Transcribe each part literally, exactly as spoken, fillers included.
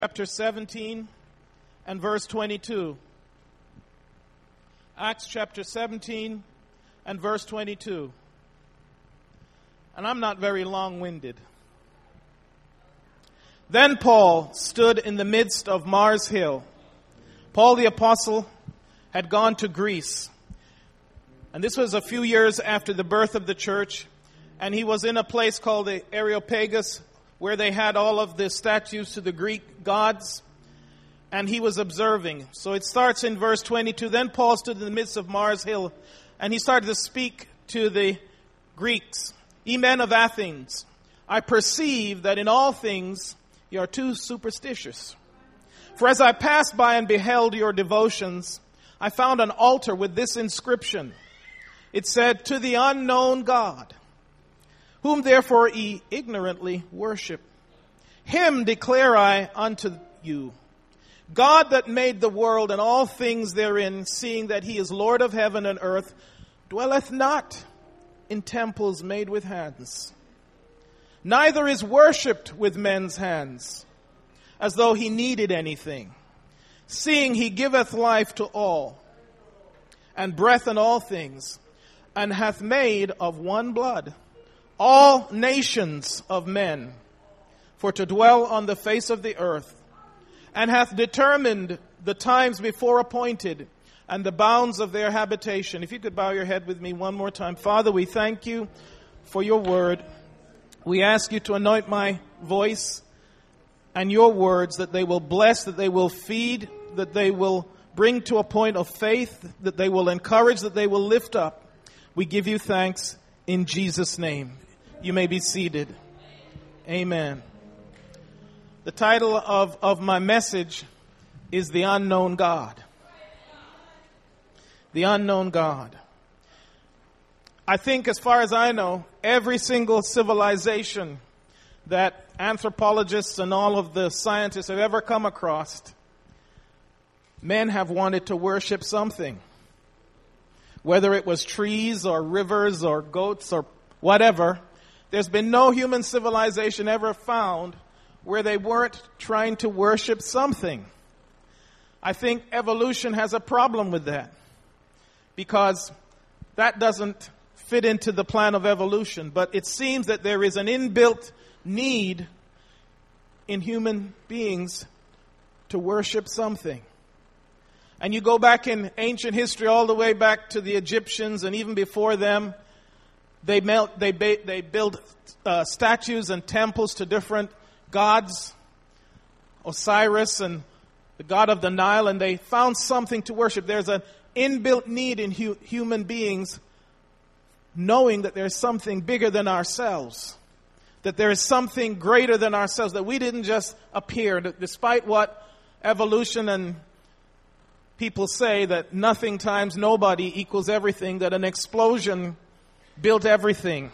Chapter seventeen and verse twenty-two. Acts chapter seventeen and verse twenty-two. And I'm not very long-winded. Then Paul stood in the midst of Mars Hill. Paul the apostle had gone to Greece. And this was a few years after the birth of the church. And he was in a place called the Areopagus, where they had all of the statues to the Greek gods. And he was observing. So it starts in verse twenty-two. Then Paul stood in the midst of Mars Hill, and he started to speak to the Greeks. Ye men of Athens, I perceive that in all things you are too superstitious. For as I passed by and beheld your devotions, I found an altar with this inscription. It said, To the unknown God, whom therefore ye ignorantly worship. Him declare I unto you, God that made the world and all things therein, seeing that he is Lord of heaven and earth, dwelleth not in temples made with hands, neither is worshipped with men's hands, as though he needed anything, seeing he giveth life to all, and breath in all things, and hath made of one blood all nations of men, for to dwell on the face of the earth, and hath determined the times before appointed, and the bounds of their habitation. If you could bow your head with me one more time. Father, we thank you for your word. We ask you to anoint my voice and your words, that they will bless, that they will feed, that they will bring to a point of faith, that they will encourage, that they will lift up. We give you thanks in Jesus' name. You may be seated. Amen. The title of, of my message is The Unknown God. The Unknown God. I think, as far as I know, every single civilization that anthropologists and all of the scientists have ever come across, men have wanted to worship something. Whether it was trees or rivers or goats or whatever, there's been no human civilization ever found where they weren't trying to worship something. I think evolution has a problem with that, because that doesn't fit into the plan of evolution. But it seems that there is an inbuilt need in human beings to worship something. And you go back in ancient history all the way back to the Egyptians, and even before them, they melt, they ba- they build uh, statues and temples to different gods, Osiris and the god of the Nile, and they found something to worship. There's an inbuilt need in hu- human beings knowing that there's something bigger than ourselves, that there is something greater than ourselves, that we didn't just appear, that despite what evolution and people say, that nothing times nobody equals everything, that an explosion built everything.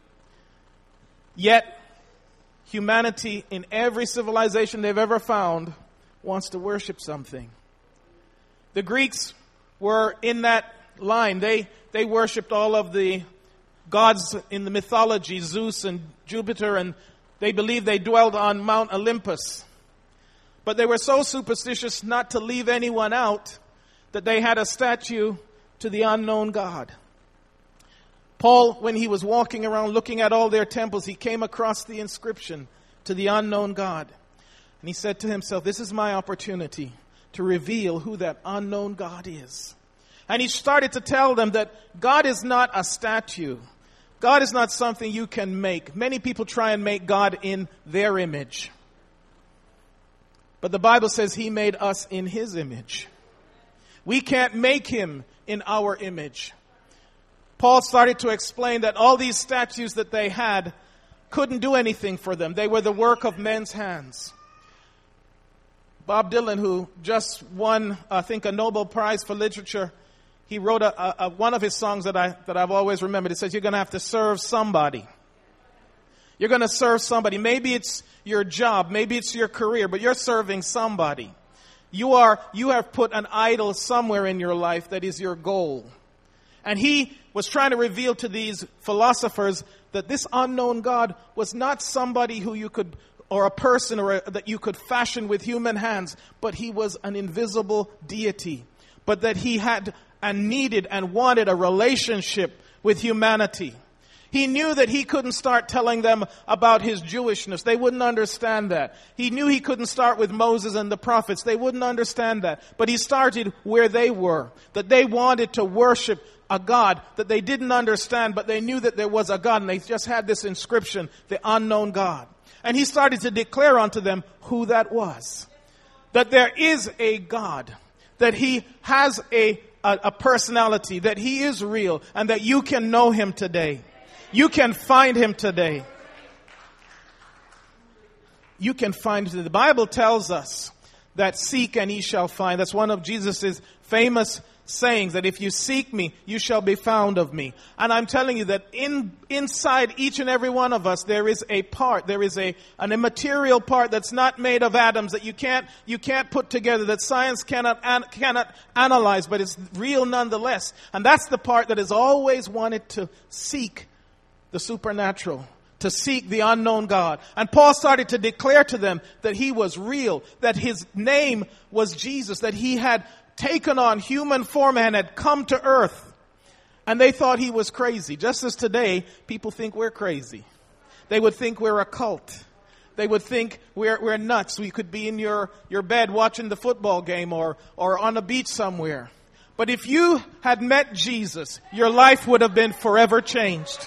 Yet, humanity in every civilization they've ever found wants to worship something. The Greeks were in that line. They they worshipped all of the gods in the mythology, Zeus and Jupiter, and they believed they dwelled on Mount Olympus. But they were so superstitious not to leave anyone out that they had a statue to the unknown God. Paul, when he was walking around looking at all their temples, he came across the inscription, To the unknown God. And he said to himself, this is my opportunity to reveal who that unknown God is. And he started to tell them that God is not a statue. God is not something you can make. Many people try and make God in their image. But the Bible says he made us in his image. We can't make him in our image. Paul started to explain that all these statues that they had couldn't do anything for them. They were the work of men's hands. Bob Dylan, who just won, I think, a Nobel Prize for Literature, he wrote a, a, a, one of his songs that, I, that I've always remembered. It says, you're going to have to serve somebody. You're going to serve somebody. Maybe it's your job. Maybe it's your career, but you're serving somebody. You are, you have put an idol somewhere in your life that is your goal. And he was trying to reveal to these philosophers that this unknown God was not somebody who you could or a person or a, that you could fashion with human hands, but he was an invisible deity. But that he had and needed and wanted a relationship with humanity. He knew that he couldn't start telling them about his Jewishness. They wouldn't understand that. He knew he couldn't start with Moses and the prophets. They wouldn't understand that. But he started where they were. That they wanted to worship a God that they didn't understand, but they knew that there was a God. And they just had this inscription, the unknown God. And he started to declare unto them who that was. That there is a God. That he has a, a, a personality. That he is real. And that you can know him today. You can find him today. You can find him. The Bible tells us that seek and ye shall find. That's one of Jesus' famous sayings, that if you seek me, you shall be found of me. And I'm telling you that in inside each and every one of us, there is a part, there is a an immaterial part that's not made of atoms, that you can't you can't put together, that science cannot an, cannot analyze, but it's real nonetheless. And that's the part that has always wanted to seek the supernatural, to seek the unknown God. And Paul started to declare to them that he was real, that his name was Jesus, that he had taken on human form and had come to earth. And they thought he was crazy. Just as today, people think we're crazy. They would think we're a cult. They would think we're we're nuts. We could be in your, your bed watching the football game or, or on a beach somewhere. But if you had met Jesus, your life would have been forever changed.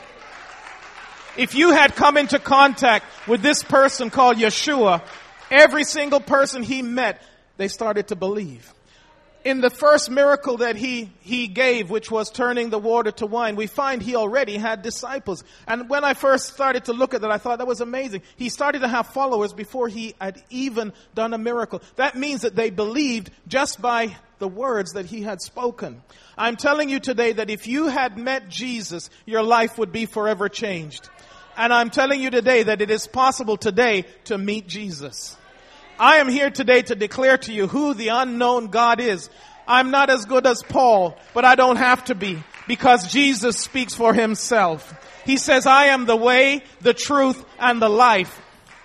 If you had come into contact with this person called Yeshua, every single person he met, they started to believe. In the first miracle that he, he gave, which was turning the water to wine, we find he already had disciples. And when I first started to look at that, I thought that was amazing. He started to have followers before he had even done a miracle. That means that they believed just by the words that he had spoken. I'm telling you today that if you had met Jesus, your life would be forever changed. And I'm telling you today that it is possible today to meet Jesus. I am here today to declare to you who the unknown God is. I'm not as good as Paul, but I don't have to be, because Jesus speaks for himself. He says, I am the way, the truth, and the life.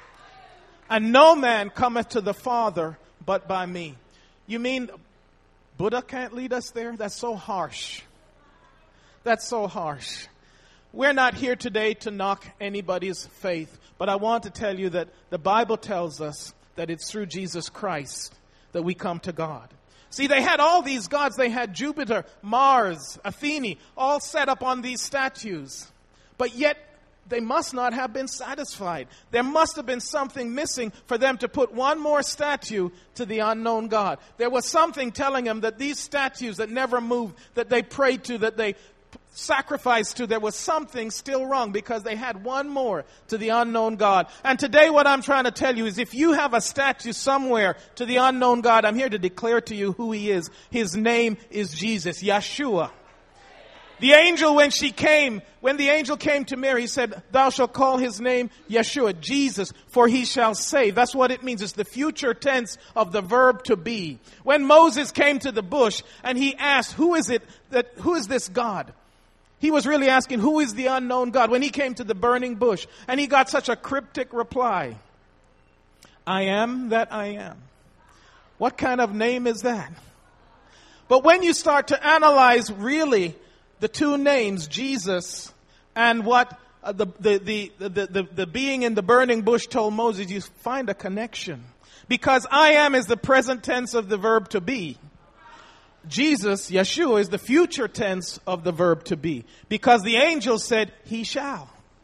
And no man cometh to the Father but by me. You mean Buddha can't lead us there? That's so harsh. That's so harsh. We're not here today to knock anybody's faith, but I want to tell you that the Bible tells us that it's through Jesus Christ that we come to God. See, they had all these gods. They had Jupiter, Mars, Athene, all set up on these statues. But yet, they must not have been satisfied. There must have been something missing for them to put one more statue to the unknown God. There was something telling them that these statues that never moved, that they prayed to, that they sacrificed to, there was something still wrong, because they had one more to the unknown God. And today what I'm trying to tell you is, if you have a statue somewhere to the unknown God, I'm here to declare to you who he is. His name is Jesus, Yeshua. The angel, when she came, when the angel came to Mary, he said, thou shalt call his name Yeshua, Jesus, for he shall save. That's what it means. It's the future tense of the verb to be. When Moses came to the bush and he asked, who is it that, who is this God? He was really asking, who is the unknown God? When he came to the burning bush, and he got such a cryptic reply. I am that I am. What kind of name is that? But when you start to analyze really the two names, Jesus and what uh, the, the, the, the, the, the being in the burning bush told Moses, you find a connection. Because I am is the present tense of the verb to be. Jesus, Yeshua, is the future tense of the verb to be. Because the angel said, he shall.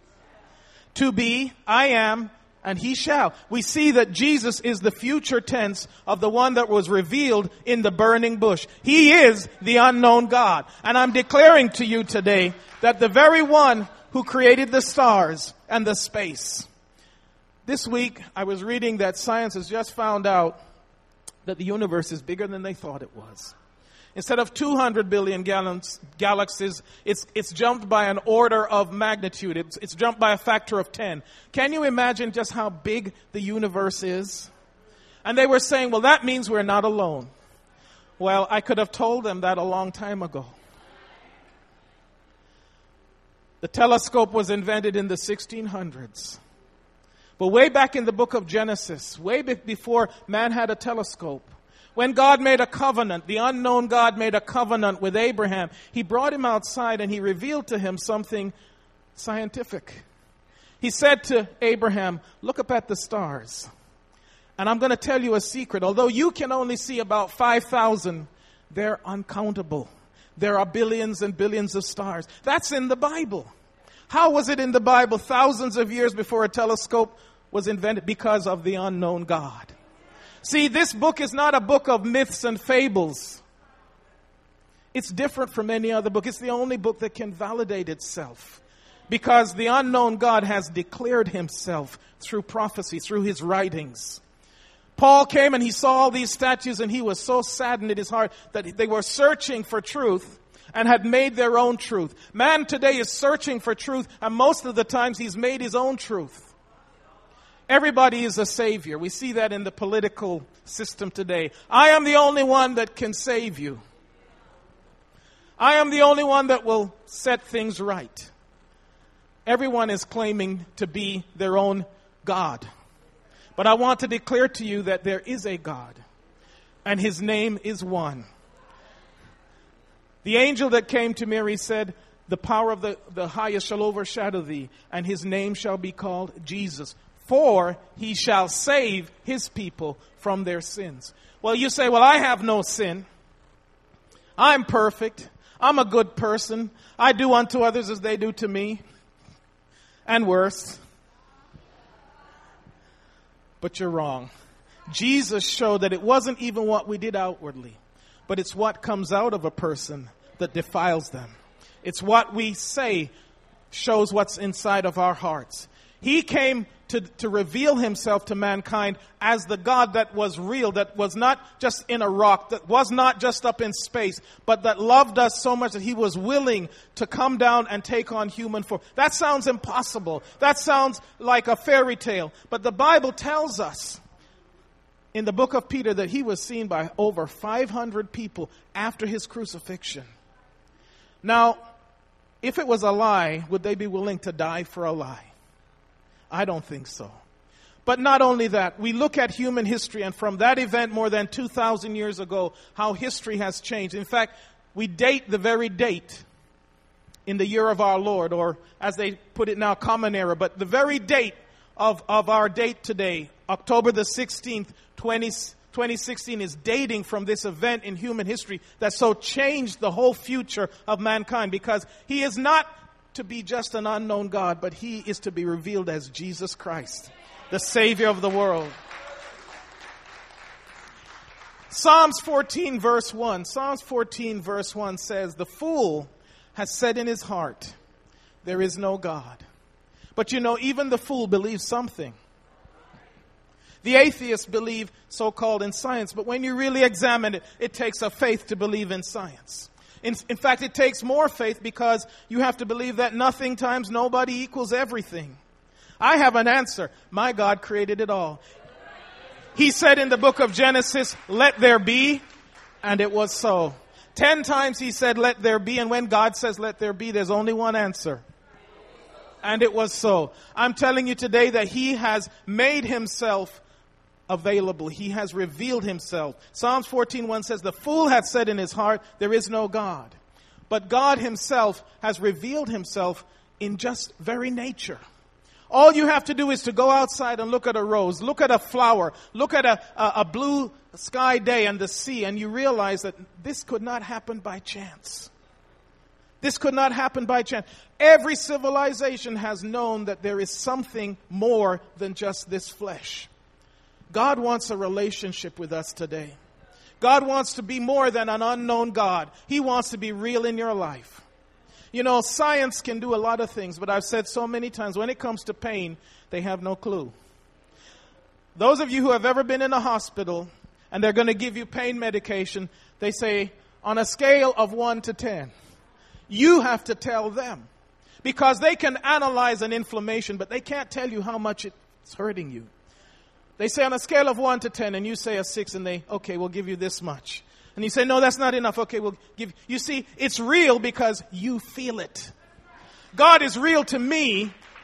To be, I am, and he shall. We see that Jesus is the future tense of the one that was revealed in the burning bush. He is the unknown God. And I'm declaring to you today that the very one who created the stars and the space. This week, I was reading that science has just found out that the universe is bigger than they thought it was. Instead of two hundred billion galaxies, it's, it's jumped by an order of magnitude. It's, it's jumped by a factor of ten. Can you imagine just how big the universe is? And they were saying, well, that means we're not alone. Well, I could have told them that a long time ago. The telescope was invented in the sixteen hundreds. But way back in the book of Genesis, way be- before man had a telescope, when God made a covenant, the unknown God made a covenant with Abraham, he brought him outside and he revealed to him something scientific. He said to Abraham, look up at the stars. And I'm going to tell you a secret. Although you can only see about five thousand, they're uncountable. There are billions and billions of stars. That's in the Bible. How was it in the Bible thousands of years before a telescope was invented? Because of the unknown God. See, this book is not a book of myths and fables. It's different from any other book. It's the only book that can validate itself. Because the unknown God has declared himself through prophecy, through his writings. Paul came and he saw all these statues and he was so saddened in his heart that they were searching for truth and had made their own truth. Man today is searching for truth, and most of the times he's made his own truth. Everybody is a savior. We see that in the political system today. I am the only one that can save you. I am the only one that will set things right. Everyone is claiming to be their own God. But I want to declare to you that there is a God, and his name is one. The angel that came to Mary said, the power of the, the highest shall overshadow thee, and his name shall be called Jesus. For he shall save his people from their sins. Well, you say, well, I have no sin. I'm perfect. I'm a good person. I do unto others as they do to me. And worse. But you're wrong. Jesus showed that it wasn't even what we did outwardly, but it's what comes out of a person that defiles them. It's what we say shows what's inside of our hearts. He came to, to reveal himself to mankind as the God that was real, that was not just in a rock, that was not just up in space, but that loved us so much that he was willing to come down and take on human form. That sounds impossible. That sounds like a fairy tale. But the Bible tells us in the book of Peter that he was seen by over five hundred people after his crucifixion. Now, if it was a lie, would they be willing to die for a lie? I don't think so. But not only that, we look at human history, and from that event more than two thousand years ago, how history has changed. In fact, we date the very date in the year of our Lord, or as they put it now, common era, but the very date of, of our date today, October the sixteenth, twenty sixteen, is dating from this event in human history that so changed the whole future of mankind, because he is not to be just an unknown God, but he is to be revealed as Jesus Christ, the Savior of the world. Psalms fourteen verse one. Psalms fourteen verse one says, the fool has said in his heart, there is no God. But you know, even the fool believes something. The atheists believe so-called in science, but when you really examine it, it takes a faith to believe in science. In, in fact, it takes more faith, because you have to believe that nothing times nobody equals everything. I have an answer. My God created it all. He said in the book of Genesis, let there be, and it was so. Ten times he said, let there be, and when God says let there be, there's only one answer. And it was so. I'm telling you today that he has made himself available. He has revealed himself. Psalms fourteen one says, the fool hath said in his heart, there is no God. But God himself has revealed himself in just very nature. All you have to do is to go outside and look at a rose, look at a flower, look at a, a, a blue sky day and the sea, and you realize that this could not happen by chance. This could not happen by chance. Every civilization has known that there is something more than just this flesh. God wants a relationship with us today. God wants to be more than an unknown God. He wants to be real in your life. You know, science can do a lot of things, but I've said so many times, when it comes to pain, they have no clue. Those of you who have ever been in a hospital and they're going to give you pain medication, they say, on a scale of one to ten, you have to tell them. Because they can analyze an inflammation, but they can't tell you how much it's hurting you. They say on a scale of one to ten, and you say a six, and they, okay, we'll give you this much. And you say, no, that's not enough. Okay, we'll give. You see, it's real because you feel it. God is real to me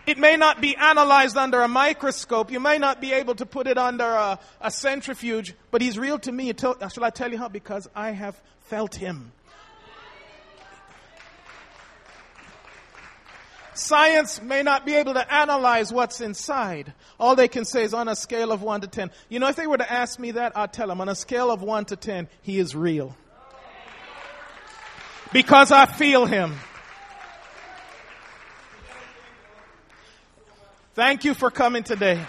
It may not be analyzed under a microscope. You may not be able to put it under a, a centrifuge, but he's real to me. Tell, shall I tell you how? Because I have felt him. Science may not be able to analyze what's inside. All they can say is on a scale of one to ten. You know, if they were to ask me that, I'd tell them on a scale of one to ten, he is real. Because I feel him. Thank you for coming today.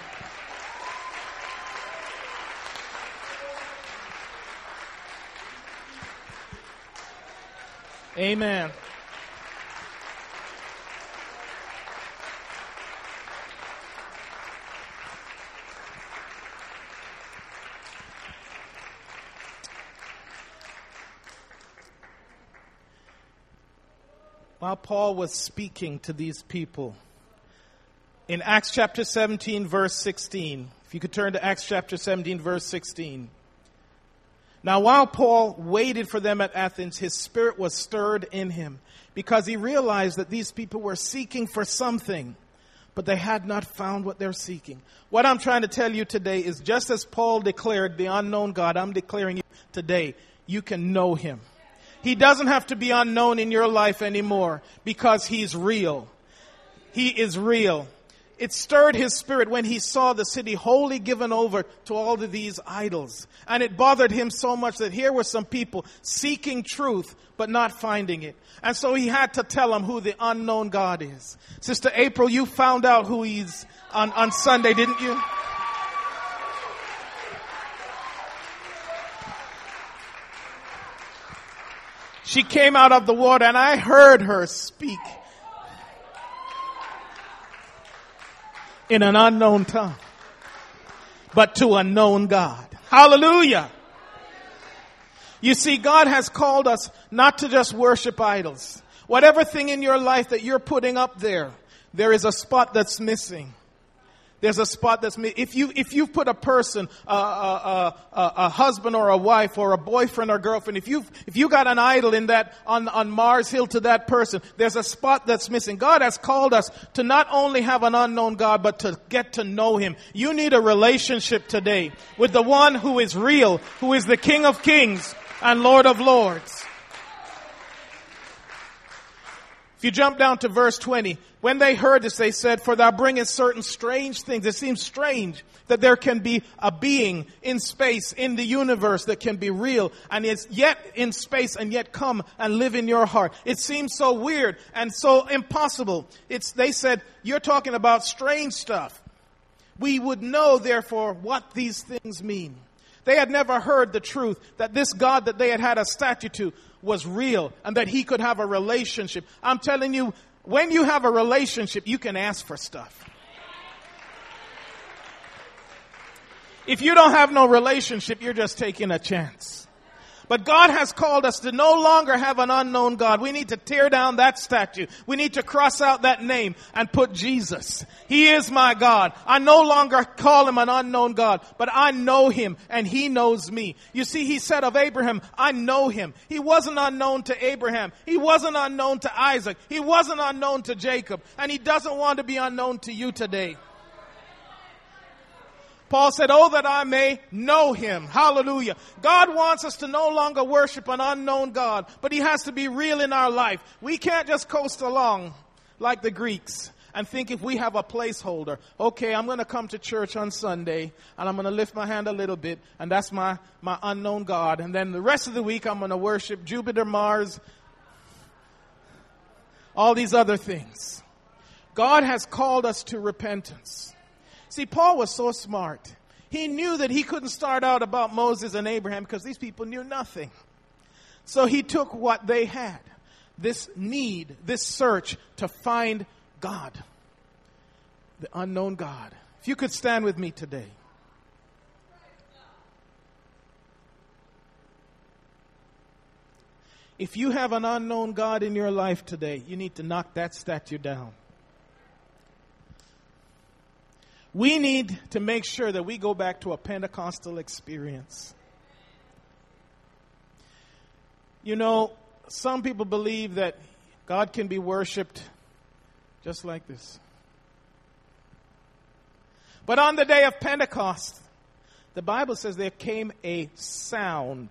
Amen. While Paul was speaking to these people, in Acts chapter seventeen, verse sixteen, if you could turn to Acts chapter seventeen, verse sixteen. Now, while Paul waited for them at Athens, his spirit was stirred in him because he realized that these people were seeking for something, but they had not found what they're seeking. What I'm trying to tell you today is just as Paul declared the unknown God, I'm declaring you today, you can know him. He doesn't have to be unknown in your life anymore because he's real. He is real. It stirred his spirit when he saw the city wholly given over to all of these idols. And it bothered him so much that here were some people seeking truth but not finding it. And so he had to tell them who the unknown God is. Sister April, you found out who he's on, on Sunday, didn't you? She came out of the water and I heard her speak in an unknown tongue, but to a known God. Hallelujah. You see, God has called us not to just worship idols. Whatever thing in your life that you're putting up there, there is a spot that's missing. There's a spot that's missing. If you, if you put a person, a, a, a, a husband or a wife or a boyfriend or girlfriend, if you if you got an idol in that, on, on Mars Hill to that person, there's a spot that's missing. God has called us to not only have an unknown God, but to get to know him. You need a relationship today with the one who is real, who is the King of Kings and Lord of Lords. If you jump down to verse twenty, when they heard this, they said, for thou bringest certain strange things. It seems strange that there can be a being in space, in the universe, that can be real, and is yet in space and yet come and live in your heart. It seems so weird and so impossible. It's, they said, you're talking about strange stuff. We would know, therefore, what these things mean. They had never heard the truth that this God that they had had a statue to was real and that he could have a relationship. I'm telling you, when you have a relationship, you can ask for stuff. If you don't have no relationship, you're just taking a chance. But God has called us to no longer have an unknown God. We need to tear down that statue. We need to cross out that name and put Jesus. He is my God. I no longer call him an unknown God, but I know him and he knows me. You see, he said of Abraham, I know him. He wasn't unknown to Abraham. He wasn't unknown to Isaac. He wasn't unknown to Jacob. And he doesn't want to be unknown to you today. Paul said, oh, that I may know him. Hallelujah. God wants us to no longer worship an unknown God, but he has to be real in our life. We can't just coast along like the Greeks and think if we have a placeholder, okay, I'm going to come to church on Sunday and I'm going to lift my hand a little bit and that's my, my unknown God. And then the rest of the week I'm going to worship Jupiter, Mars, all these other things. God has called us to repentance. See, Paul was so smart. He knew that he couldn't start out about Moses and Abraham because these people knew nothing. So he took what they had, this need, this search to find God, the unknown God. If you could stand with me today. If you have an unknown God in your life today, you need to knock that statue down. We need to make sure that we go back to a Pentecostal experience. You know, some people believe that God can be worshipped just like this. But on the day of Pentecost, the Bible says there came a sound,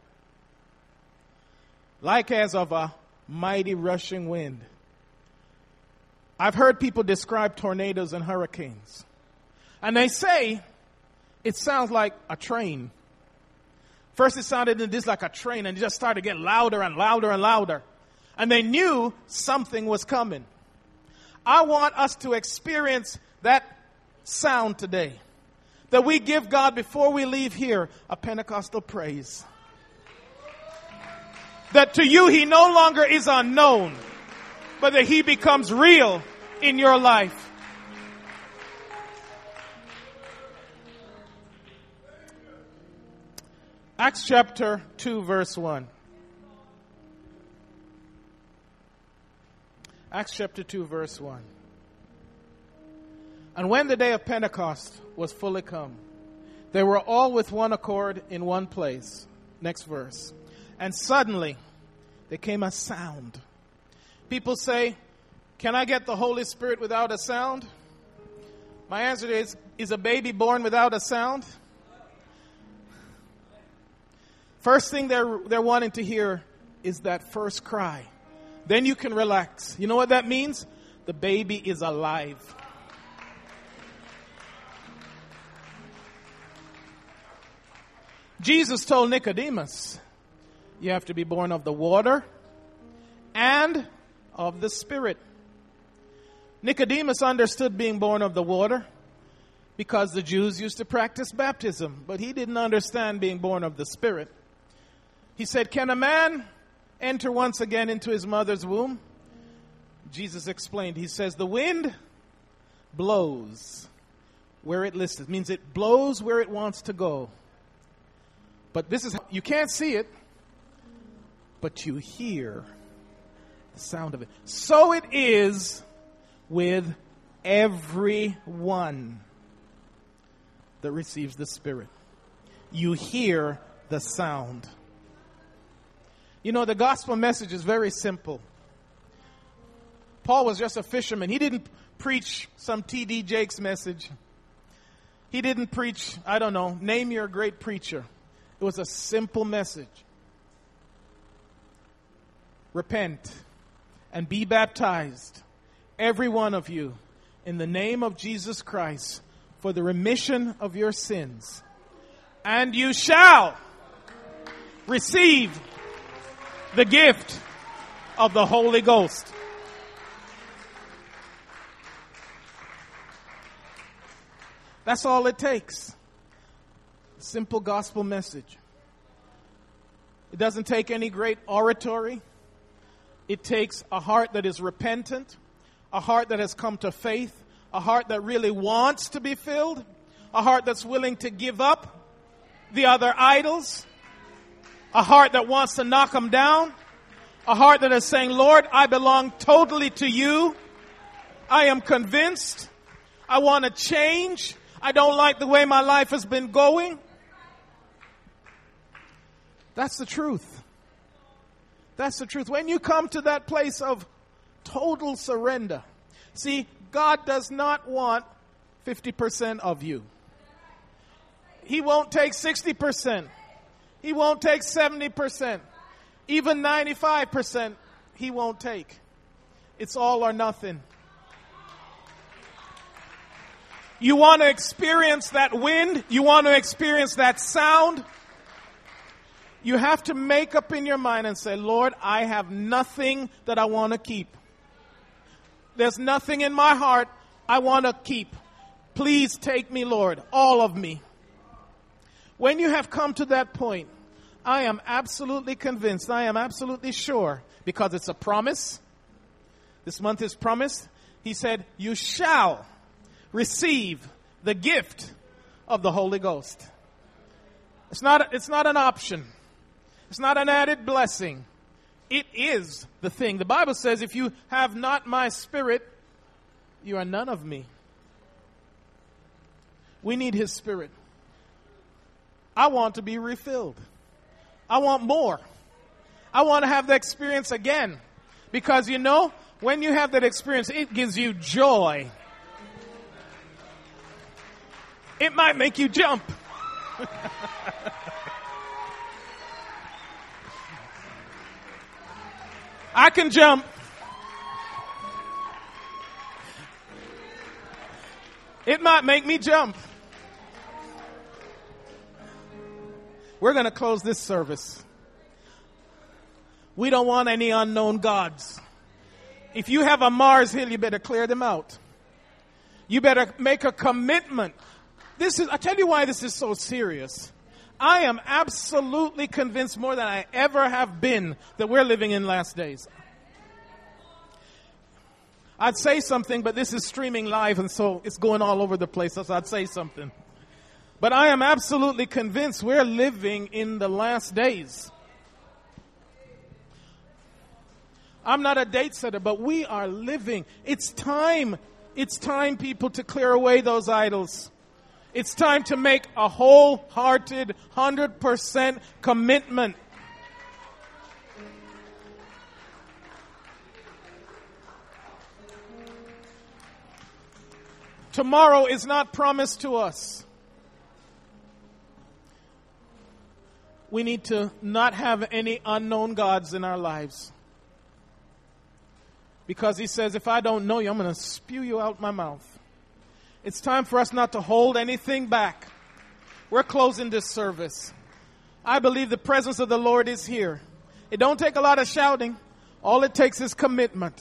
like as of a mighty rushing wind. I've heard people describe tornadoes and hurricanes. And they say it sounds like a train. First it sounded just like a train, and it just started to get louder and louder and louder. And they knew something was coming. I want us to experience that sound today. That we give God, before we leave here, a Pentecostal praise. That to you He no longer is unknown, but that He becomes real in your life. Acts chapter two, verse one. Acts chapter two, verse one. And when the day of Pentecost was fully come, they were all with one accord in one place. Next verse. And suddenly there came a sound. People say, can I get the Holy Spirit without a sound? My answer is, is a baby born without a sound? First thing they're, they're wanting to hear is that first cry. Then you can relax. You know what that means? The baby is alive. Jesus told Nicodemus, you have to be born of the water and of the Spirit. Nicodemus understood being born of the water because the Jews used to practice baptism, but he didn't understand being born of the Spirit. He said, can a man enter once again into his mother's womb? Jesus explained. He says, the wind blows where it lists. It means it blows where it wants to go. But this is, you can't see it, but you hear the sound of it. So it is with everyone that receives the Spirit. You hear the sound. You know, the gospel message is very simple. Paul was just a fisherman. He didn't preach some T D Jakes message. He didn't preach, I don't know, name your great preacher. It was a simple message. Repent and be baptized, every one of you, in the name of Jesus Christ, for the remission of your sins. And you shall receive the gift of the Holy Ghost. That's all it takes. Simple gospel message. It doesn't take any great oratory. It takes a heart that is repentant, a heart that has come to faith, a heart that really wants to be filled, a heart that's willing to give up the other idols, a heart that wants to knock them down, a heart that is saying, Lord, I belong totally to you. I am convinced. I want to change. I don't like the way my life has been going. That's the truth. That's the truth. When you come to that place of total surrender, see, God does not want fifty percent of you. He won't take sixty percent. He won't take seventy percent. Even ninety-five percent He won't take. It's all or nothing. You want to experience that wind? You want to experience that sound? You have to make up in your mind and say, Lord, I have nothing that I want to keep. There's nothing in my heart I want to keep. Please take me, Lord, all of me. When you have come to that point, I am absolutely convinced, I am absolutely sure, because it's a promise. This month is promised. He said, you shall receive the gift of the Holy Ghost. It's not, it's not an option. It's not an added blessing. It is the thing. The Bible says, if you have not my Spirit, you are none of me. We need His Spirit. I want to be refilled. I want more. I want to have the experience again. Because, you know, when you have that experience, it gives you joy. It might make you jump. I can jump. It might make me jump. We're going to close this service. We don't want any unknown gods. If you have a Mars Hill, you better clear them out. You better make a commitment. This is, I tell you why this is so serious. I am absolutely convinced more than I ever have been that we're living in last days. I'd say something, but this is streaming live, and so it's going all over the place, so I'd say something. But I am absolutely convinced we're living in the last days. I'm not a date setter, but we are living. It's time. It's time, people, to clear away those idols. It's time to make a wholehearted, one hundred percent commitment. Tomorrow is not promised to us. We need to not have any unknown gods in our lives. Because he says, if I don't know you, I'm going to spew you out my mouth. It's time for us not to hold anything back. We're closing this service. I believe the presence of the Lord is here. It don't take a lot of shouting. All it takes is commitment.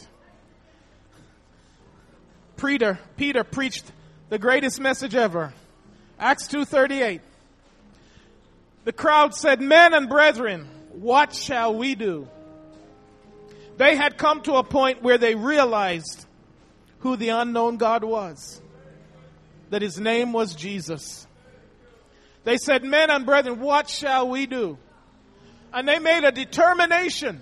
Peter, Peter preached the greatest message ever. Acts two thirty-eight. The crowd said, men and brethren, what shall we do? They had come to a point where they realized who the unknown God was. That his name was Jesus. They said, men and brethren, what shall we do? And they made a determination.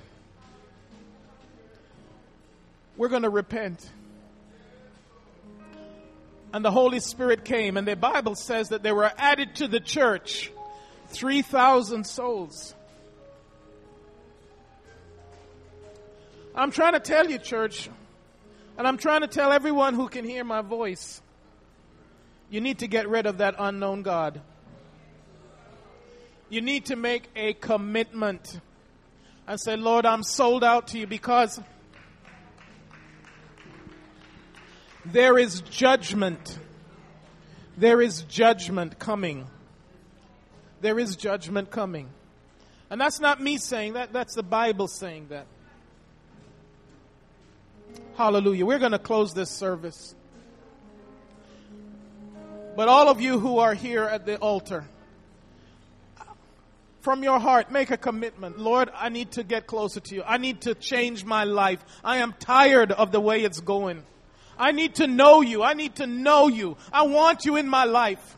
We're going to repent. And the Holy Spirit came, and the Bible says that there were added to the church three thousand souls. I'm trying to tell you, church, and I'm trying to tell everyone who can hear my voice, you need to get rid of that unknown God. You need to make a commitment and say, Lord, I'm sold out to you, because there is judgment. There is judgment coming. There is judgment coming. And that's not me saying that. That's the Bible saying that. Hallelujah. We're going to close this service. But all of you who are here at the altar, from your heart, make a commitment. Lord, I need to get closer to you. I need to change my life. I am tired of the way it's going. I need to know you. I need to know you. I want you in my life.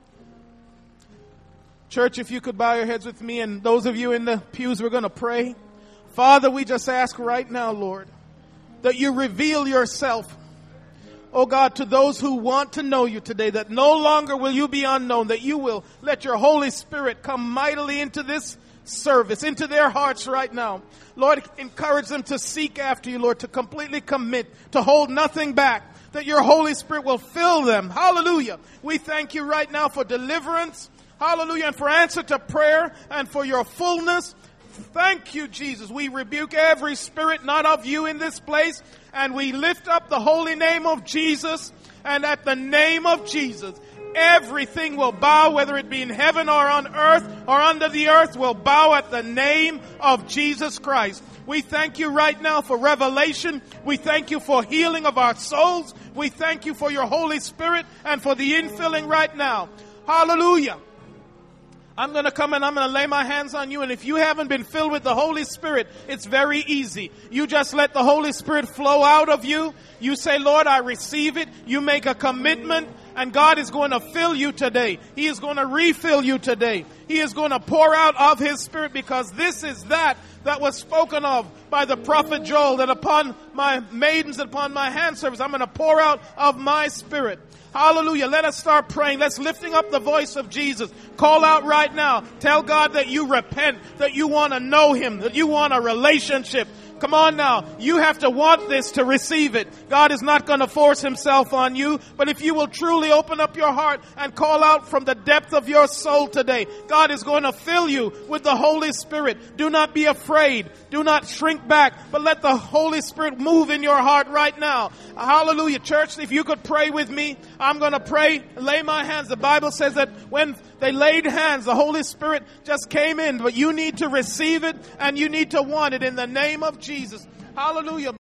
Church, if you could bow your heads with me, and those of you in the pews, we're going to pray. Father, we just ask right now, Lord, that you reveal yourself, oh God, to those who want to know you today, that no longer will you be unknown, that you will let your Holy Spirit come mightily into this service, into their hearts right now. Lord, encourage them to seek after you, Lord, to completely commit, to hold nothing back, that your Holy Spirit will fill them. Hallelujah. We thank you right now for deliverance. Hallelujah. And for answer to prayer and for your fullness. Thank you, Jesus. We rebuke every spirit not of you in this place, and we lift up the holy name of Jesus. And at the name of Jesus, everything will bow, whether it be in heaven or on earth or under the earth, will bow at the name of Jesus Christ. We thank you right now for revelation. We thank you for healing of our souls. We thank you for your Holy Spirit and for the infilling right now. Hallelujah. I'm going to come and I'm going to lay my hands on you. And if you haven't been filled with the Holy Spirit, it's very easy. You just let the Holy Spirit flow out of you. You say, Lord, I receive it. You make a commitment, and God is going to fill you today. He is going to refill you today. He is going to pour out of His Spirit, because this is that that was spoken of by the prophet Joel, that upon my maidens and upon my handservers, I'm going to pour out of my Spirit. Hallelujah. Let us start praying. Let's lifting up the voice of Jesus. Call out right now. Tell God that you repent, that you want to know Him, that you want a relationship. Come on now. You have to want this to receive it. God is not going to force himself on you. But if you will truly open up your heart and call out from the depth of your soul today, God is going to fill you with the Holy Spirit. Do not be afraid. Do not shrink back, but let the Holy Spirit move in your heart right now. Hallelujah. Church, if you could pray with me, I'm going to pray, lay my hands. The Bible says that when they laid hands, the Holy Spirit just came in, but you need to receive it and you need to want it in the name of Jesus. Hallelujah.